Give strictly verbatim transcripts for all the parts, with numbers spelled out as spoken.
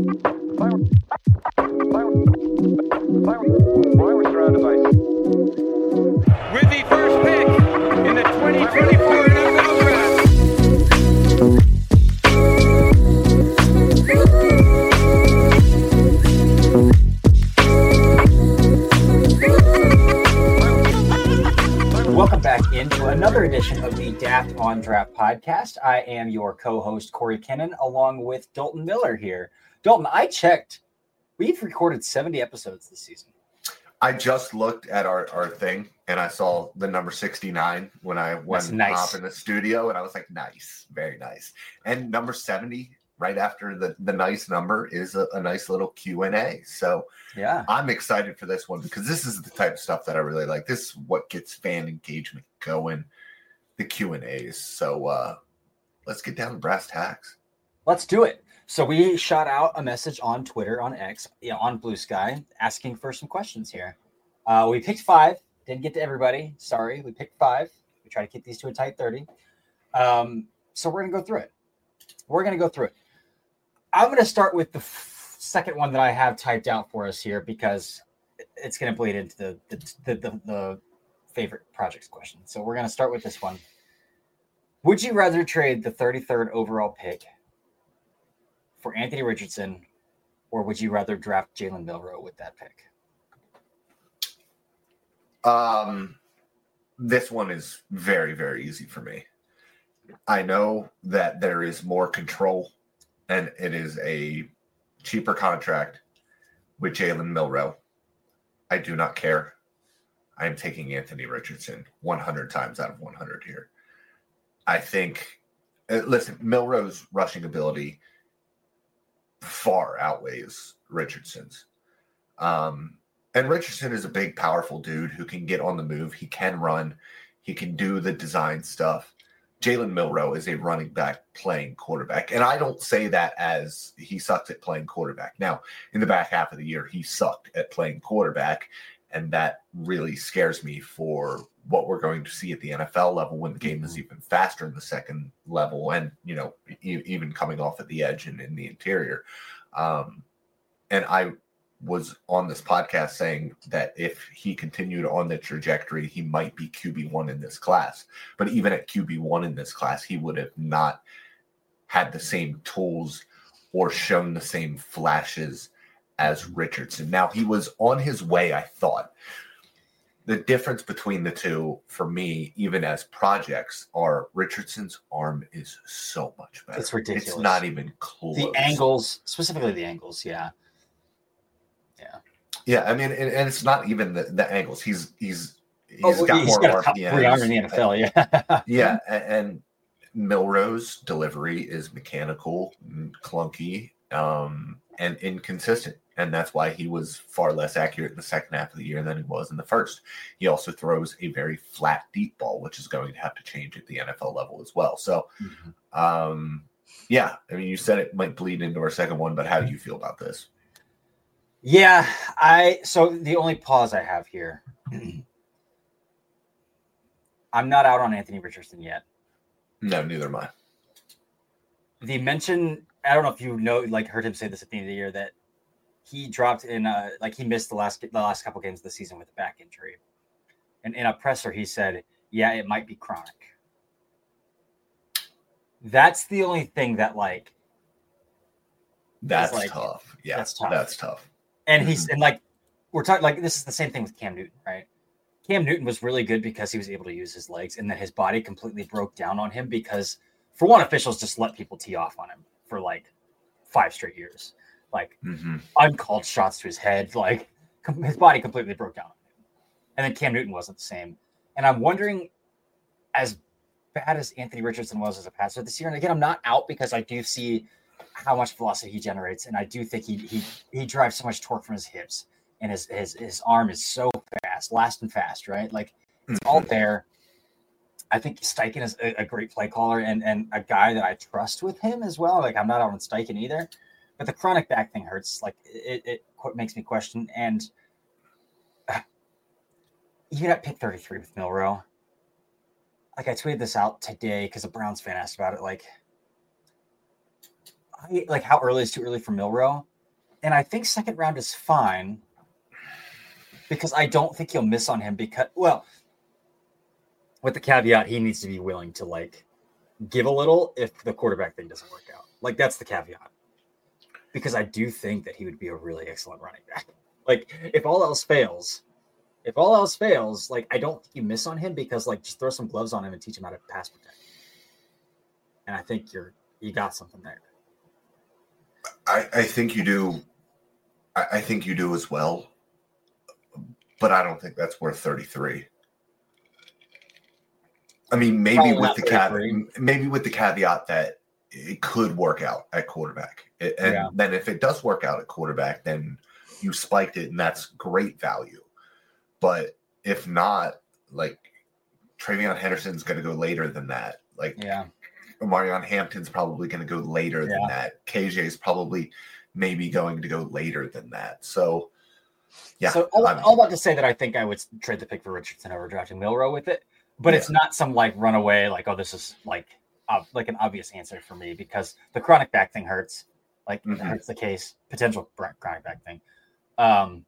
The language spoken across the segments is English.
With the first pick in the twenty twenty-four N F L Draft. Welcome back into another edition of the Daft on Draft podcast. I am your co-host, Corey Kennan, along with Dalton Miller here. Dalton, I checked. We've recorded seventy episodes this season. I just looked at our, our thing, and I saw the number sixty-nine when I went nice. up in the studio, and I was like, nice, very nice. And number seventy, right after the, the nice number, is a, a nice little Q and A. So yeah, I'm excited for this one because this is the type of stuff that I really like. This is what gets fan engagement going, the Q and A's. So uh, let's get down to brass tacks. Let's do it. So we shot out a message on Twitter, on X, you know, on Blue Sky, asking for some questions here. Uh, we picked five. Didn't get to everybody. Sorry. We picked five. We try to keep these to a tight thirty. Um, so we're going to go through it. We're going to go through it. I'm going to start with the f- second one that I have typed out for us here because it's going to bleed into the the, the, the the favorite projects question. So we're going to start with this one. Would you rather trade the thirty-third overall pick for Anthony Richardson, or would you rather draft Jalen Milroe with that pick? Um, this one is very, very easy for me. I know that there is more control, and it is a cheaper contract with Jalen Milroe. I do not care. I am taking Anthony Richardson one hundred times out of one hundred here. I think, listen, Milroe's rushing ability far outweighs Richardson's. Um, and Richardson is a big, powerful dude who can get on the move. He can run. He can do the design stuff. Jalen Milroe is a running back playing quarterback. And I don't say that as he sucks at playing quarterback. Now, in the back half of the year, he sucked at playing quarterback. And that really scares me for what we're going to see at the N F L level when the game is even faster in the second level and, you know, e- even coming off at the edge and in the interior. Um, and I was on this podcast saying that if he continued on the trajectory, he might be Q B one in this class. But even at Q B one in this class, he would have not had the same tools or shown the same flashes as Richardson. Now, he was on his way, I thought. The difference between the two, for me, even as projects, are Richardson's arm is so much better. It's ridiculous. It's not even close. The angles, specifically the angles, yeah. Yeah. Yeah, I mean, and, and it's not even the, the angles. He's he's he's oh, got he's more got a R top P three arm in the N F L, yeah. Yeah, and, and Milroe's delivery is mechanical, clunky, um, and inconsistent. And that's why he was far less accurate in the second half of the year than he was in the first. He also throws a very flat, deep ball, which is going to have to change at the N F L level as well. So, mm-hmm. um, yeah, I mean, you said it might bleed into our second one, but how do you feel about this? Yeah, I so the only pause I have here, I'm not out on Anthony Richardson yet. No, neither am I. The mention, I don't know if you know, like heard him say this at the end of the year, that he dropped in, uh, like he missed the last the last couple games of the season with a back injury. And in a presser, he said, yeah, it might be chronic. That's the only thing that, like, that's like, tough. Yeah, that's tough. That's tough. And he's, and like, we're talking, like, this is the same thing with Cam Newton, right? Cam Newton was really good because he was able to use his legs, and then his body completely broke down on him because, for one, officials just let people tee off on him for like five straight years. Like, mm-hmm. uncalled shots to his head. Like, com- his body completely broke down. And then Cam Newton wasn't the same. And I'm wondering, as bad as Anthony Richardson was as a passer this year, and again, I'm not out because I do see how much velocity he generates, and I do think he he he drives so much torque from his hips, and his his his arm is so fast, last and fast, right? Like, it's mm-hmm. all there. I think Steichen is a, a great play caller and, and a guy that I trust with him as well. Like, I'm not out on Steichen either. But the chronic back thing hurts. Like, it, it makes me question. And uh, even at pick thirty-three with Milroe, like, I tweeted this out today because a Browns fan asked about it. Like, I, like how early is too early for Milroe? And I think second round is fine because I don't think he'll miss on him because, well, with the caveat, he needs to be willing to like give a little if the quarterback thing doesn't work out. Like that's the caveat. Because I do think that he would be a really excellent running back. Like if all else fails, if all else fails, like I don't think you miss on him because like just throw some gloves on him and teach him how to pass protect. And I think you're you got something there. I, I think you do. I, I think you do as well. But I don't think that's worth thirty-three. I mean, maybe Probably with not the caveat, maybe with the caveat that it could work out at quarterback. And Yeah. then if it does work out at quarterback, then you spiked it, and that's great value. But if not, like Travion Henderson's going to go later than that. Like, Yeah. Marion Hampton's probably going to go later than Yeah. that. K J's probably maybe going to go later than that. So, yeah. So all, I'm- all about to say that I think I would trade the pick for Richardson over drafting Milroe with it, but it's not some like runaway like oh this is like uh, like an obvious answer for me because the chronic back thing hurts. Like Mhm. it hurts the case potential chronic back thing, um,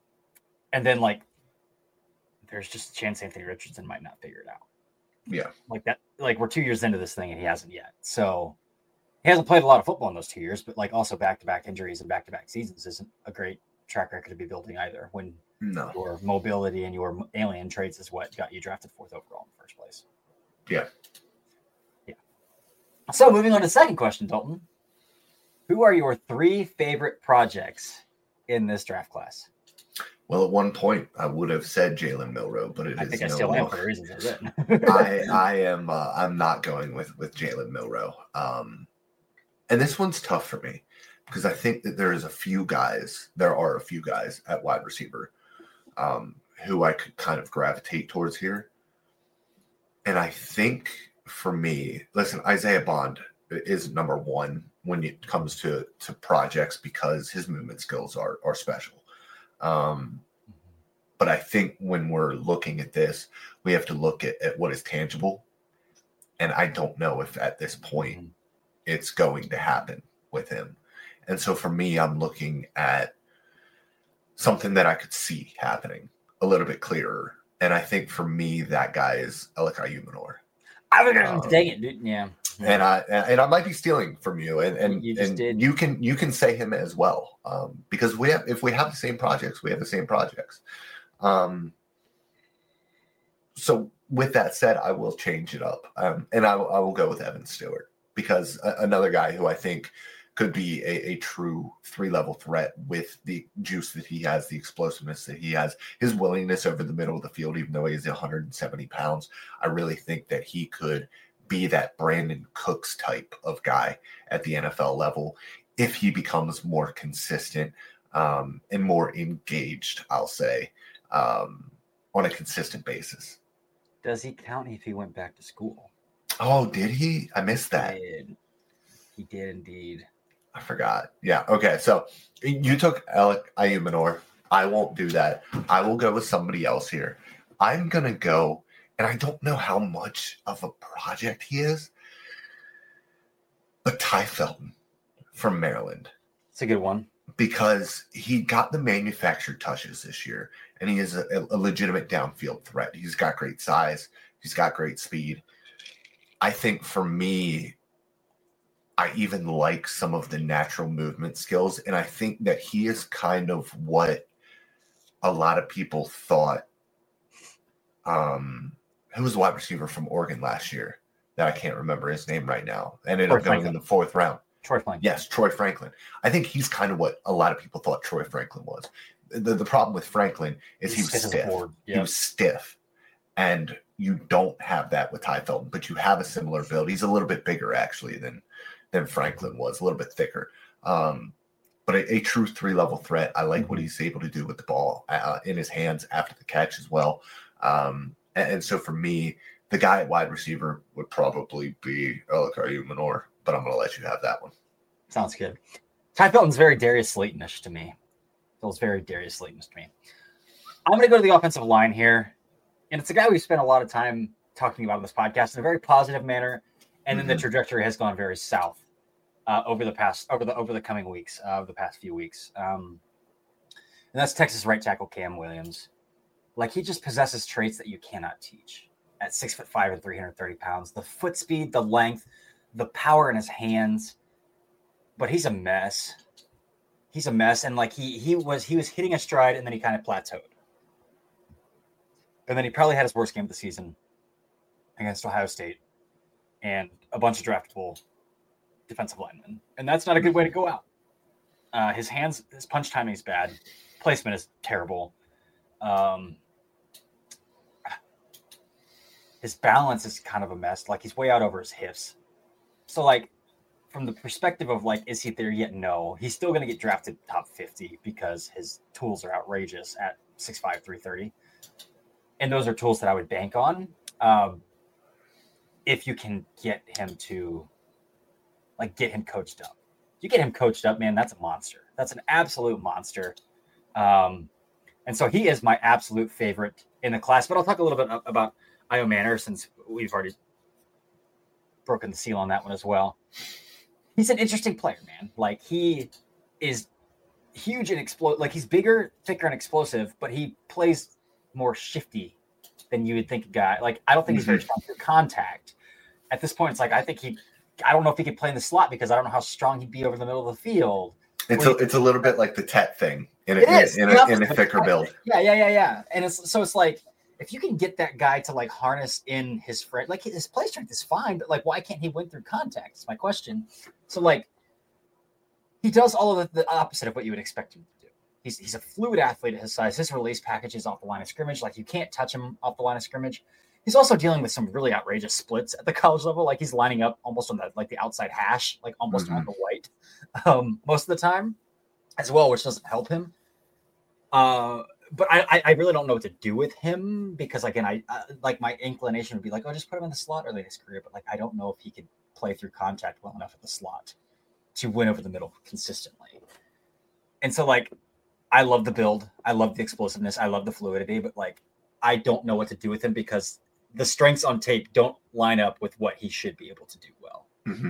and then like there's just a chance Anthony Richardson might not figure it out. Yeah. Like that. Like we're two years into this thing and he hasn't yet. So he hasn't played a lot of football in those two years, but like also back-to-back injuries and back-to-back seasons isn't a great track record to be building either. When No. your mobility and your alien traits is what got you drafted fourth overall in the first place. Yeah. Yeah. So moving on to the second question, Dalton. Who are your three favorite projects in this draft class? Well, at one point I would have said Jalen Milroe, but it I is think I no still am longer. for the reasons I said. I I am uh, I'm not going with with Jalen Milroe. Um, and this one's tough for me because I think that there is a few guys. There are a few guys at wide receiver um, who I could kind of gravitate towards here. And I think for me, listen, Isaiah Bond is number one when it comes to to projects because his movement skills are are special. Um, but I think when we're looking at this, we have to look at, at what is tangible. And I don't know if at this point Mhm. it's going to happen with him. And so for me, I'm looking at something that I could see happening a little bit clearer. And I think for me, that guy is Elikai Umanor. I was gonna Um, dang it, dude. Yeah. And I and I might be stealing from you, and and You just and did. you can you can say him as well, um, because we have if we have the same projects, we have the same projects. Um, so with that said, I will change it up, um, and I will, I will go with Evan Stewart because a, another guy who I think could be a, a true three level threat with the juice that he has, the explosiveness that he has, his willingness over the middle of the field, even though he's one hundred seventy pounds. I really think that he could be that Brandon Cooks type of guy at the N F L level if he becomes more consistent um, and more engaged, I'll say, um, on a consistent basis. Does he count if he went back to school? Oh, did he? I missed that. He did. He did indeed. I forgot. Yeah. Okay. So you took Alec Ayumanor. I won't do that. I will go with somebody else here. I'm going to go, and I don't know how much of a project he is, but Ty Felton from Maryland. It's a good one. Because he got the manufactured touches this year, and he is a, a legitimate downfield threat. He's got great size. He's got great speed. I think for me, I even like some of the natural movement skills, and I think that he is kind of what a lot of people thought. Um, who was the wide receiver from Oregon last year? That I can't remember his name right now. Ended Troy up going Franklin. in the fourth round. Troy Franklin. Yes, Troy Franklin. I think he's kind of what a lot of people thought Troy Franklin was. The, the problem with Franklin is he was Stiff as a stiff. board. He Yep. was stiff. And you don't have that with Ty Felton, but you have a similar build. He's a little bit bigger, actually, than, than Franklin was, a little bit thicker. Um, but a, a true three-level threat. I like what he's able to do with the ball uh, in his hands after the catch as well. Um, and, and so for me, the guy at wide receiver would probably be Elikai Umanor, but I'm going to let you have that one. Sounds good. Ty Felton's very Darius Slayton-ish to me. Feels very Darius Slayton-ish to me. I'm going to go to the offensive line here. And it's a guy we've spent a lot of time talking about on this podcast in a very positive manner. And then Mhm. the trajectory has gone very south uh, over the past over the over the coming weeks, uh, over the past few weeks. Um, and that's Texas right tackle Cam Williams. Like, he just possesses traits that you cannot teach at six foot five and three hundred thirty pounds. The foot speed, the length, the power in his hands. But he's a mess. He's a mess. And like he he was he was hitting a stride and then he kind of plateaued. And then he probably had his worst game of the season against Ohio State and a bunch of draftable defensive linemen. And that's not a good way to go out. Uh, his hands, his punch timing is bad. Placement is terrible. Um, his balance is kind of a mess. Like, he's way out over his hips. So, like, from the perspective of, like, is he there yet? No. He's still going to get drafted top fifty because his tools are outrageous at six five, three thirty. And those are tools that I would bank on. Um, if you can get him to, like, get him coached up. You get him coached up, man, that's a monster. That's an absolute monster. Um, and so he is my absolute favorite in the class. But I'll talk a little bit about Io Manor since we've already broken the seal on that one as well. He's an interesting player, man. Like, he is huge and explode. Like, he's bigger, thicker, and explosive, but he plays more shifty than you would think a guy. Like, I don't think he's very strong through contact. At this point, it's like, I think he, I don't know if he could play in the slot because I don't know how strong he'd be over the middle of the field. It's a, it's a little bit like the Tet thing in a, It is. in, in, a, in a thicker build. Yeah, yeah, yeah, yeah. And it's so it's like, if you can get that guy to like harness in his friend, like his play strength is fine, but like, why can't he win through contact? Is my question. So like, he does all of the, the opposite of what you would expect him to do. He's he's a fluid athlete at his size. His release package is off the line of scrimmage. Like, you can't touch him off the line of scrimmage. He's also dealing with some really outrageous splits at the college level. Like, he's lining up almost on the like the outside hash, like almost mm-hmm. on the white, um, most of the time, as well, which doesn't help him. Uh, but I, I really don't know what to do with him because, again, I uh, like my inclination would be like, oh, just put him in the slot early in his career. But like, I don't know if he could play through contact well enough at the slot to win over the middle consistently. And so, like, I love the build, I love the explosiveness, I love the fluidity, but like, I don't know what to do with him because the strengths on tape don't line up with what he should be able to do well. Mm-hmm.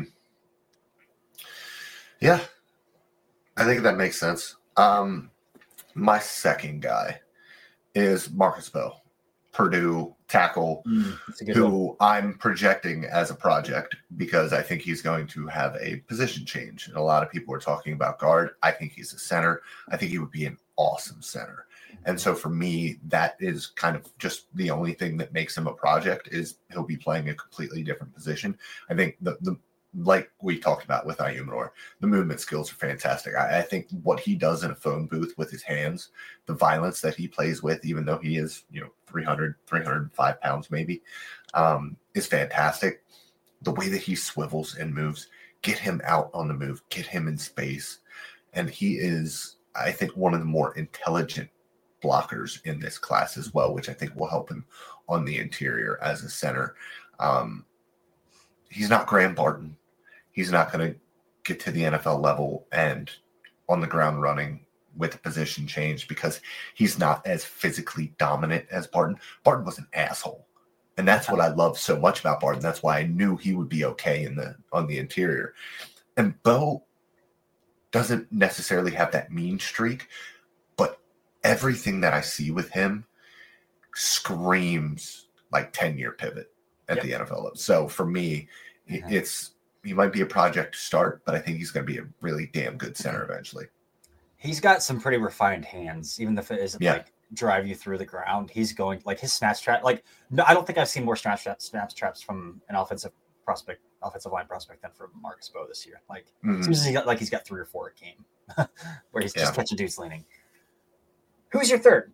Yeah, I think that makes sense. Um, my second guy is Marcus Bowe, Purdue tackle, mm, who one. I'm projecting as a project because I think he's going to have a position change. And a lot of people are talking about guard. I think he's a center. I think he would be an awesome center. And so for me, that is kind of just the only thing that makes him a project is he'll be playing a completely different position. I think the, the like we talked about with Io Manor, the movement skills are fantastic. I, I think what he does in a phone booth with his hands, the violence that he plays with, even though he is, you know, three hundred, three hundred five pounds maybe, um, is fantastic. The way that he swivels and moves, get him out on the move, get him in space. And he is, I think, one of the more intelligent blockers in this class as well, which I think will help him on the interior as a center. Um, he's not Graham Barton. He's not going to get to the N F L level and on the ground running with a position change because he's not as physically dominant as Barton. Barton was an asshole. And that's what I love so much about Barton. That's why I knew he would be okay in the on the interior. And Bowe doesn't necessarily have that mean streak, but everything that I see with him screams like ten-year pivot at yep. the N F L level. So for me, mm-hmm. it's he might be a project to start, but I think he's going to be a really damn good center eventually. He's got some pretty refined hands, even if it isn't yeah. like drive you through the ground. He's going like his snatch trap. Like, no, I don't think I've seen more snatch traps, snatch traps from an offensive prospect, offensive line prospect than from Marcus Bowe this year. Like, mm-hmm. it seems he got, like he's got three or four a game where he's just yeah. catching dudes leaning. Who's your third?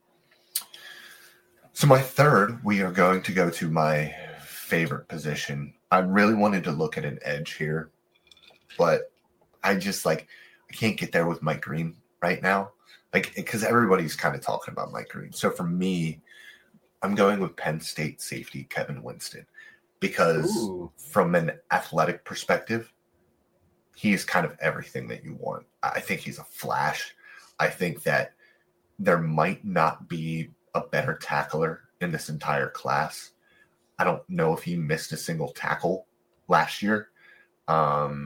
So my third, we are going to go to my favorite position. I really wanted to look at an edge here, but I just like I can't get there with Mike Green right now, like because everybody's kind of talking about Mike Green. So for me, I'm going with Penn State safety Kevin Winston because Ooh. From an athletic perspective, he's kind of everything that you want. I think he's a flash. I think that there might not be a better tackler in this entire class. I don't know if he missed a single tackle last year. Um,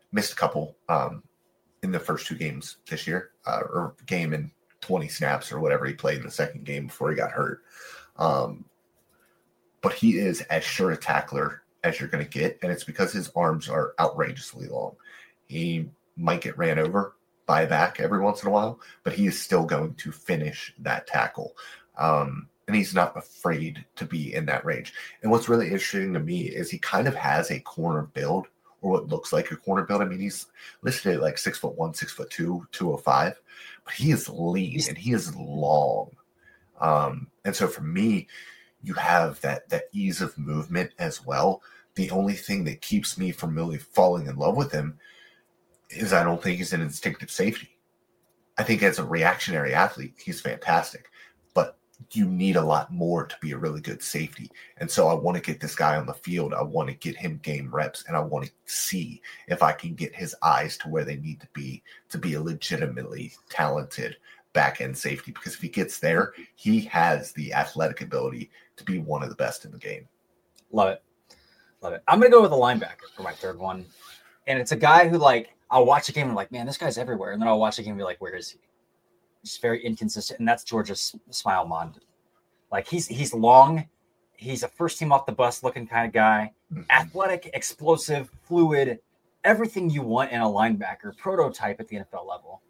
missed a couple um, in the first two games this year, uh, or game and twenty snaps or whatever he played in the second game before he got hurt. Um, but he is as sure a tackler as you're going to get, and it's because his arms are outrageously long. He might get ran over by a back every once in a while, but he is still going to finish that tackle. Um, and he's not afraid to be in that range. And what's really interesting to me is he kind of has a corner build, or what looks like a corner build. I mean, he's listed at like six foot one, six foot two, two oh five, but he is lean and he is long. Um, and so for me, you have that that ease of movement as well. The only thing that keeps me from really falling in love with him is I don't think he's an instinctive safety. I think as a reactionary athlete, he's fantastic, but you need a lot more to be a really good safety. And so I want to get this guy on the field. I want to get him game reps, and I want to see if I can get his eyes to where they need to be to be a legitimately talented back-end safety, because if he gets there, he has the athletic ability to be one of the best in the game. Love it. Love it. I'm going to go with a linebacker for my third one. And it's a guy who, like, I'll watch a game and I'm like, man, this guy's everywhere. And then I'll watch a game and be like, where is he? Just very inconsistent. And that's Georgia Smile Mondon. Like, he's he's long. He's a first team off the bus looking kind of guy. Mm-hmm. Athletic, explosive, fluid, everything you want in a linebacker, prototype at the N F L level.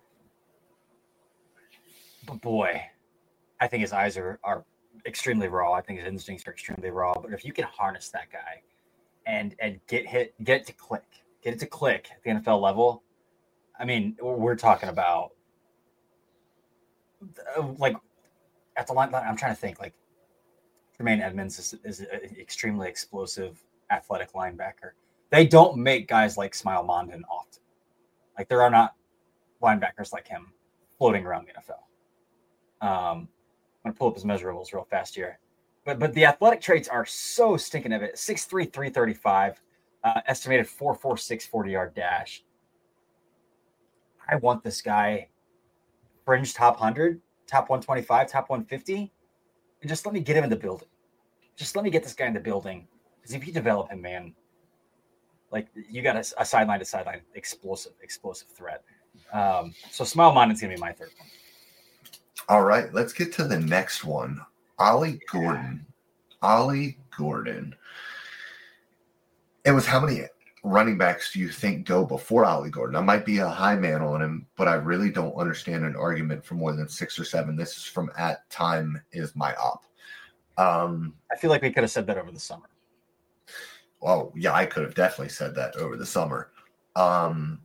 But boy, I think his eyes are, are extremely raw. I think his instincts are extremely raw. But if you can harness that guy and and get hit, get it to click, get it to click at the N F L level, I mean, we're talking about like at the line. I'm trying to think. Like Tremaine Edmonds is, is an extremely explosive, athletic linebacker. They don't make guys like Smile Mondon often. Like there are not linebackers like him floating around the N F L. Um, I'm gonna pull up his measurables real fast here, but but the athletic traits are so stinking of it. six three, three thirty-five, uh, estimated four four six forty yard dash. I want this guy fringe top one hundred, top one twenty-five, top one fifty, and just let me get him in the building. Just let me get this guy in the building, because if you develop him, man, like you got a, a sideline to sideline explosive, explosive threat. Um, so Smile Mondon's gonna be my third one. All right, let's get to the next one. Ollie Gordon. Ollie Gordon. It was how many running backs do you think go before Ollie Gordon? I might be a high man on him, but I really don't understand an argument for more than six or seven. This is from at time is my op. Um, I feel like we could have said that over the summer. Well, yeah, I could have definitely said that over the summer. Um,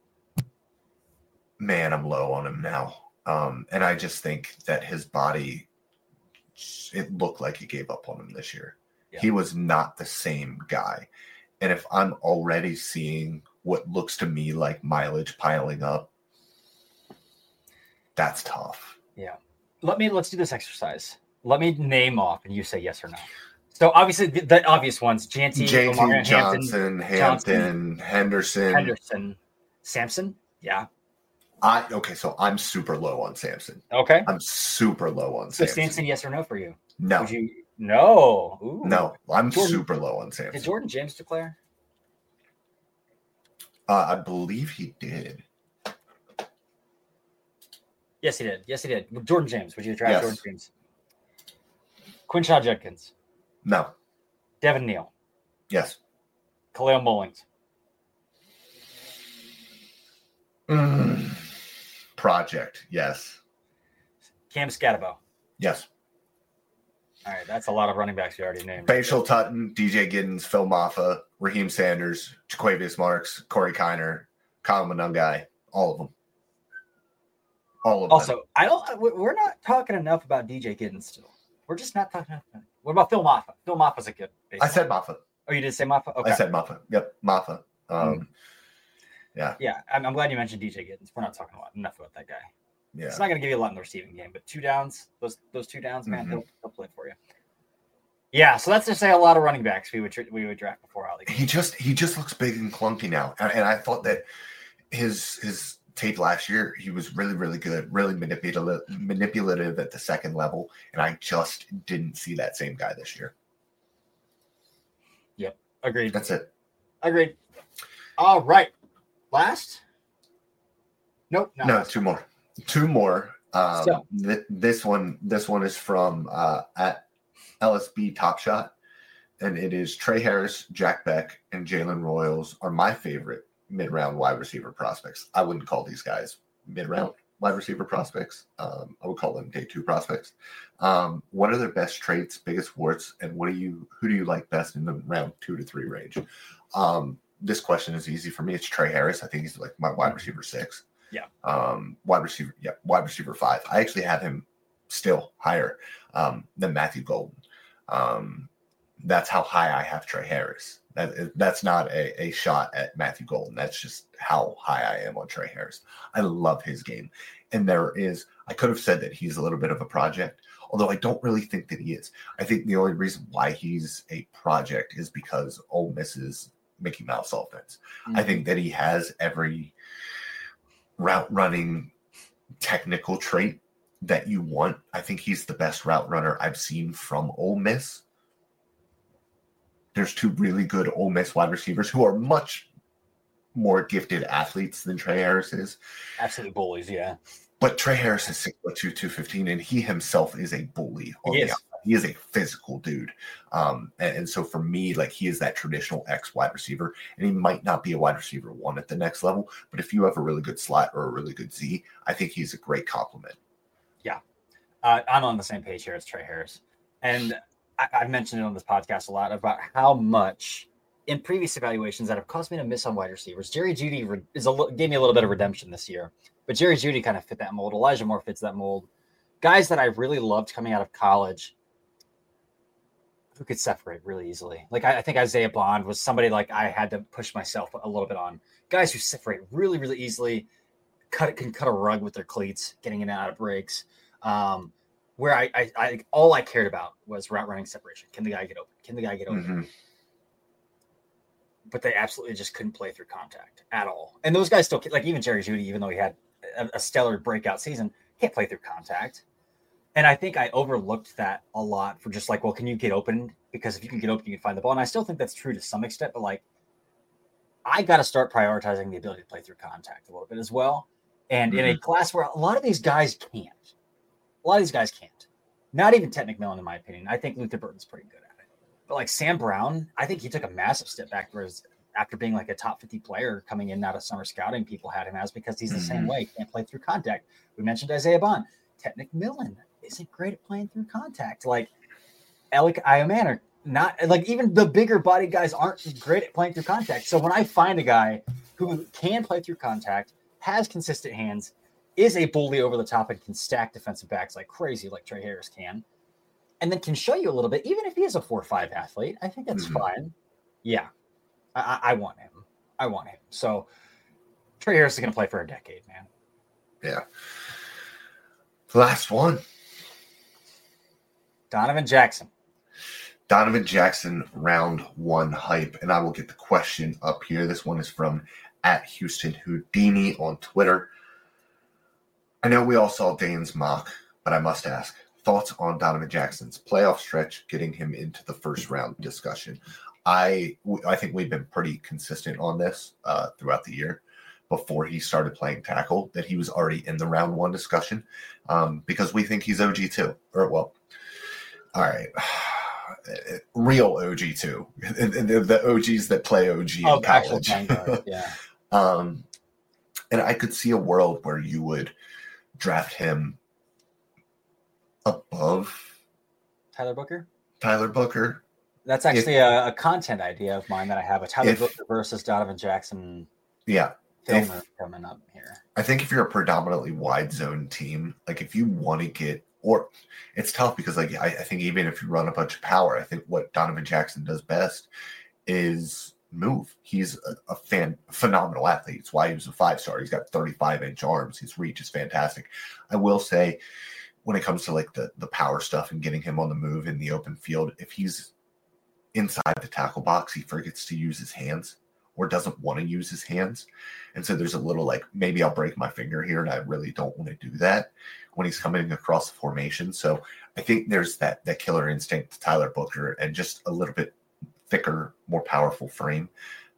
man, I'm low on him now. Um, and I just think that his body, it looked like he gave up on him this year. Yeah. He was not the same guy. And if I'm already seeing what looks to me like mileage piling up, that's tough. Yeah. Let me, let's do this exercise. Let me name off and you say yes or no. So obviously the, the obvious ones, Janty, J T Omar, Johnson, Hampton, Hampton, Henderson. Henderson, Sampson. Yeah. I okay, so I'm super low on Sampson. Okay. I'm super low on so Sampson. Sampson, yes or no for you? No. Would you, no. Ooh. No, I'm Jordan, super low on Sampson. Did Jordan James declare? Uh, I believe he did. Yes, he did. Yes, he did. Jordan James. Would you draft yes. Jordan James? Quinshaw Judkins. No. Devin Neal. Yes. Khalil Mullings. Mm. Project. Yes. Cam Scatabo. Yes. All right, that's a lot of running backs you already named. Facial Tutton, D J Giddens, Phil Maffa, Raheem Sanders, Jaquavius Marks, Corey Kiner, Kyle Monungai, all of them. All of also, them. Also, I don't. We're not talking enough about D J Giddens still. We're just not talking enough. What about Phil Maffa? Phil Maffa's a good. I said Maffa. Oh, you did say Maffa? Okay. I said Maffa. Yep, Maffa. Um, mm. Yeah. Yeah, I'm, I'm glad you mentioned D J Giddens. We're not talking a lot enough about that guy. Yeah. It's not going to give you a lot in the receiving game, but two downs, those those two downs, man, mm-hmm. they'll, they'll play for you. Yeah, so that's to say a lot of running backs we would we would draft before Ali. He just he just looks big and clunky now, and, and I thought that his his tape last year, he was really really good, really manipulative manipulative at the second level, and I just didn't see that same guy this year. Yep, agreed. That's it. Agreed. All right. Last? Nope. Not No, last. two more. Two more. Um, So- th- this one, this one is from uh, at L S B Top Shot, and it is Trey Harris, Jack Beck, and Jalen Royals are my favorite mid-round wide receiver prospects. I wouldn't call these guys mid-round wide receiver prospects. Um, I would call them day two prospects. Um, what are their best traits, biggest warts, and what do you who do you like best in the round two to three range? Um, this question is easy for me. It's Trey Harris. I think he's like my wide receiver six. Yeah. Um, wide receiver, yeah, wide receiver five. I actually have him still higher um, than Matthew Golden. Um, that's how high I have Trey Harris. That, that's not a, a shot at Matthew Golden. That's just how high I am on Trey Harris. I love his game. And there is, I could have said that he's a little bit of a project, although I don't really think that he is. I think the only reason why he's a project is because Ole Miss's Mickey Mouse offense. Mm-hmm. I think that he has every route running technical trait that you want. I think he's the best route runner I've seen from Ole Miss. There's two really good Ole Miss wide receivers who are much more gifted athletes than Trey Harris is. Absolutely bullies, yeah. But Trey Harris is six foot two, two fifteen, and he himself is a bully. On he the is. outside. He is a physical dude. Um, and, and so for me, like he is that traditional X wide receiver, and he might not be a wide receiver one at the next level, but if you have a really good slot or a really good Z, I think he's a great compliment. Yeah. Uh, I'm on the same page here as Trey Harris. And I, I've mentioned it on this podcast a lot about how much in previous evaluations that have caused me to miss on wide receivers. Jerry Jeudy re- is a, gave me a little bit of redemption this year, but Jerry Jeudy kind of fit that mold. Elijah Moore fits that mold. Guys that I really loved coming out of college who could separate really easily. Like I, I think Isaiah Bond was somebody like I had to push myself a little bit on. Guys who separate really, really easily, cut can cut a rug with their cleats, getting in and out of breaks. Um, where I, I, I, all I cared about was route running separation. Can the guy get open? Can the guy get open? Mm-hmm. But they absolutely just couldn't play through contact at all. And those guys still, like even Jerry Jeudy, even though he had a, a stellar breakout season, can't play through contact. And I think I overlooked that a lot for just like, well, can you get open? Because if you can get open, you can find the ball. And I still think that's true to some extent, but like, I got to start prioritizing the ability to play through contact a little bit as well. And mm-hmm. in a class where a lot of these guys can't, a lot of these guys can't, not even Ted McMillan, in my opinion. I think Luther Burton's pretty good at it. But like Sam Brown, I think he took a massive step back after being like a top fifty player coming in out of summer scouting. People had him as because he's the mm-hmm. same way. Can't play through contact. We mentioned Isaiah Bond. Ted McMillan isn't great at playing through contact. Like Alec Ioman are not like even the bigger body guys aren't great at playing through contact. So when I find a guy who can play through contact, has consistent hands, is a bully over the top, and can stack defensive backs like crazy, like Trey Harris can, and then can show you a little bit, even if he is a four or five athlete, I think that's mm-hmm. fine. Yeah. I, I want him. I want him. So Trey Harris is going to play for a decade, man. Yeah. Last one. Donovan Jackson. Donovan Jackson, round one hype. And I will get the question up here. This one is from at Houston Houdini on Twitter. I know we all saw Dane's mock, but I must ask, thoughts on Donovan Jackson's playoff stretch, getting him into the first round discussion? I I think we've been pretty consistent on this uh, throughout the year. Before he started playing tackle, that he was already in the round one discussion um, because we think he's O G two. Or, well, all right, real O G two. the, the O Gs that play O G oh, in college. Yeah. um, and I could see a world where you would draft him above Tyler Booker. Tyler Booker. That's actually if, a, a content idea of mine that I have. A Tyler if, Booker versus Donovan Jackson. Yeah. Film if, coming up here. I think if you're a predominantly wide zone team, like if you want to get, or it's tough because like I, I think even if you run a bunch of power, I think what Donovan Jackson does best is move. He's a, a fan, phenomenal athlete. It's why he was a five star. He's got thirty-five inch arms. His reach is fantastic. I will say, when it comes to like the the power stuff and getting him on the move in the open field, if he's inside the tackle box, he forgets to use his hands or doesn't want to use his hands. And so there's a little like, maybe I'll break my finger here, and I really don't want to do that when he's coming across the formation. So I think there's that that killer instinct to Tyler Booker and just a little bit thicker, more powerful frame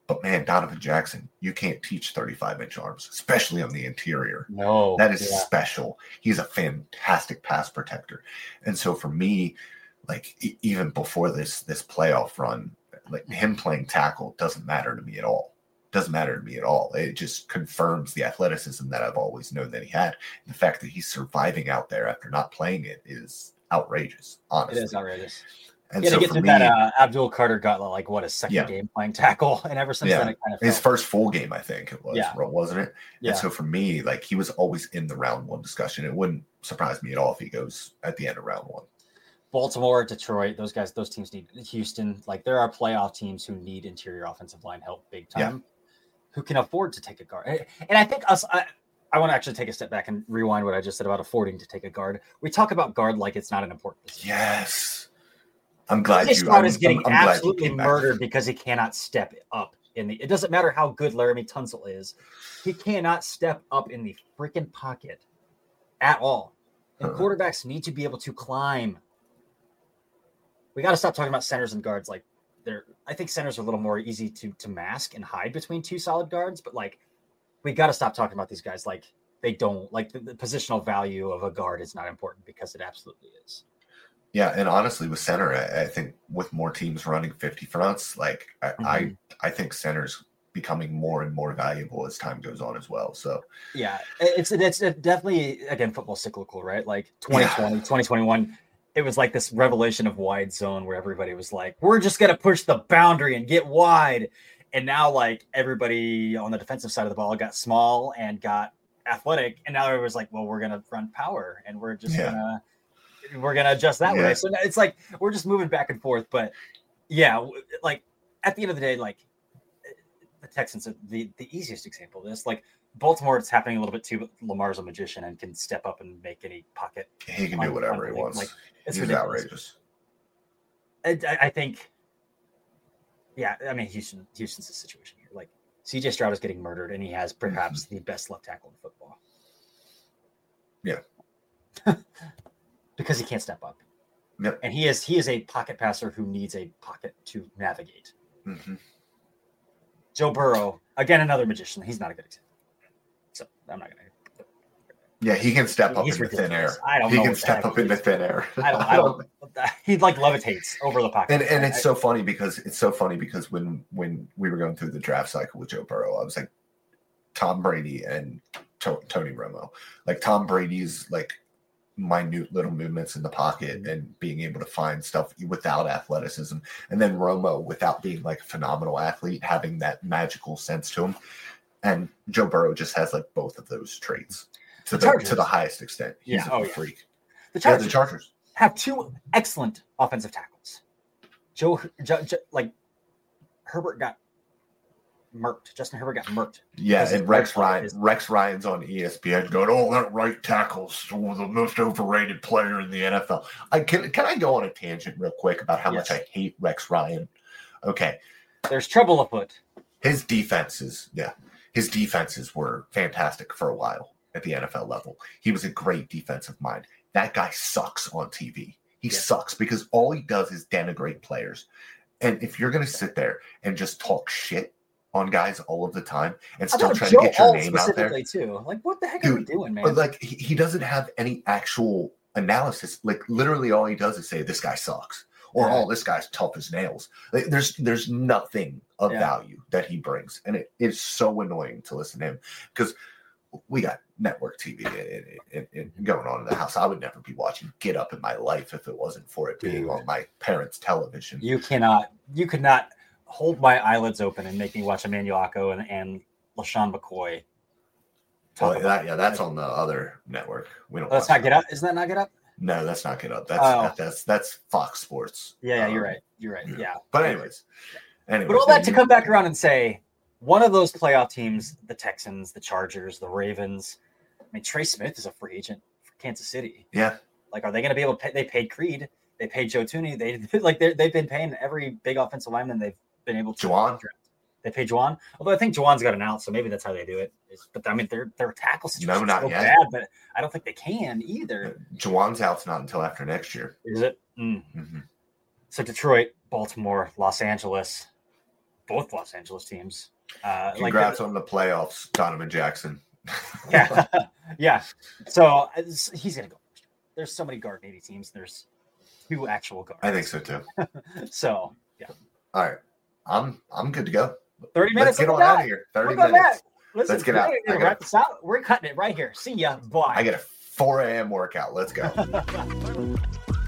But man, Donovan Jackson, you can't teach thirty-five inch arms, especially on the interior. No, that is yeah. special. He's a fantastic pass protector. And so for me, like e- even before this this playoff run, like him playing tackle doesn't matter to me at all. Doesn't matter to me at all. It just confirms the athleticism that I've always known that he had. The fact that he's surviving out there after not playing it is outrageous. Honestly, it is outrageous. And yeah, so to get for to me, that, uh, Abdul Carter got like what a second Yeah. game playing tackle, and ever since Yeah. then it kind of his felt, first full game, I think it was, Yeah. wasn't it? yeah. And so for me, like he was always in the round one discussion. It wouldn't surprise me at all if he goes at the end of round one. Baltimore, Detroit, those guys, those teams need Houston. Like there are playoff teams who need interior offensive line help big time, who can afford to take a guard. And and I think us, I, I want to actually take a step back and rewind what I just said about affording to take a guard. We talk about guard like it's not an important position. Yes. I'm glad C J you Stroud I'm, is getting I'm, I'm glad you absolutely came back. murdered because he cannot step up in the. It doesn't matter how good Laramie Tunsil is, he cannot step up in the freaking pocket at all. And Huh. quarterbacks need to be able to climb. We got to stop talking about centers and guards like they're. I think centers are a little more easy to to mask and hide between two solid guards, but like we got to stop talking about these guys like they don't like the, the positional value of a guard is not important because it absolutely is. Yeah, and honestly, with center, I, I think with more teams running fifty fronts, like I, Mhm. I, I think center's becoming more and more valuable as time goes on as well. So Yeah, it's it's definitely, again, football cyclical, right? Like twenty twenty, twenty twenty-one, it was like this revelation of wide zone where everybody was like, we're just going to push the boundary and get wide. And now like everybody on the defensive side of the ball got small and got athletic. And now everyone's like, well, we're going to run power and we're just Yeah. going to, we're going to adjust that Yeah. way. So now it's like, we're just moving back and forth. But yeah, w- like at the end of the day, like the Texans are the, the easiest example of this. Like Baltimore, it's happening a little bit too, but Lamar's a magician and can step up and make any pocket. he can on- do whatever on he the wing. wants. Like, it's He's ridiculous. outrageous. I, I think, yeah, I mean, Houston, Houston's the situation here. Like C J Stroud is getting murdered, and he has perhaps the best left tackle in football. Yeah. Because he can't step up. Yep. And he is he is a pocket passer who needs a pocket to navigate. Mhm. Joe Burrow, again, another magician. He's not a good example. So I'm not going to. Yeah, he can step up He's into thin air. ridiculous. I don't he know can what the step heck up he into is. thin air. I don't. I don't. He like levitates over the pocket. And and it's I- so funny because it's so funny because when when we were going through the draft cycle with Joe Burrow, I was like Tom Brady and to- Tony Romo. Like Tom Brady's like minute little movements in the pocket and being able to find stuff without athleticism, and then Romo without being like a phenomenal athlete, having that magical sense to him. And Joe Burrow just has like both of those traits to The the, Chargers. to the highest extent. He's Yeah, a oh, yeah. freak. the Yeah, Chargers the Chargers. have two excellent offensive tackles. Joe, Joe, Joe like Herbert got murked. Justin Herbert got murked. Yeah, Because and his Rex right Ryan. is- Rex Ryan's on E S P N going, "Oh, that right tackle's the most overrated player in the N F L." I can can I go on a tangent real quick about how much Yes. I hate Rex Ryan? Okay, There's trouble afoot. his defenses, yeah, his defenses were fantastic for a while at the N F L level. He was a great defensive mind. That guy sucks on T V. He Yeah. sucks because all he does is denigrate players. And if you're going to sit there and just talk shit on guys all of the time and still About try Joe to get your Alt name out there, specifically too. Like, what the heck are we Dude, doing, man? but like he, he doesn't have any actual analysis. Like literally all he does is say this guy sucks or Yeah. oh this guy's tough as nails. Like, there's there's nothing of Yeah. value that he brings. And it is so annoying to listen to him because we got network T V and, and, and going on in the house. I would never be watching Get Up in my life if it wasn't for it being Dude. on my parents' television. You cannot, you could not hold my eyelids open and make me watch Emmanuel Akko and, and LaShawn McCoy. Well, talk about that, yeah, that's on the other network. We don't. Oh, that's watch not Get Up. Isn't that not Get Up? No, that's not Get Up. That's Oh. that, that's that's Fox Sports. Yeah, yeah, Um, you're right. You're right. yeah. Yeah. But anyways, anyways, But all that to come back around and say, one of those playoff teams, the Texans, the Chargers, the Ravens. I mean, Trey Smith is a free agent for Kansas City. Yeah, Like, are they going to be able to pay? They paid Creed. They paid Joe Tooney. They like they're, they've been paying every big offensive lineman they've been able to. Juwan. draft. They pay Juwan. Although I think Juwan's got an out, so maybe that's how they do it. Is- But I mean, their their tackle situation not is so yet. bad, but I don't think they can either. Juwan's out's not until after next year. Is it? Mm. hmm So Detroit, Baltimore, Los Angeles. both Los Angeles teams. Uh, Congrats like, on the playoffs, Donovan Jackson. yeah, yeah. So he's gonna go. There's so many guard eighty teams. There's two actual guards. I think so too. So yeah. All right, I'm I'm good to go. Thirty minutes. Let's get on out of here. Thirty Look at minutes. that. Listen, Let's get out. We're, I wrap this out. We're cutting it right here. See ya. Bye. I get a four a.m. workout. Let's go.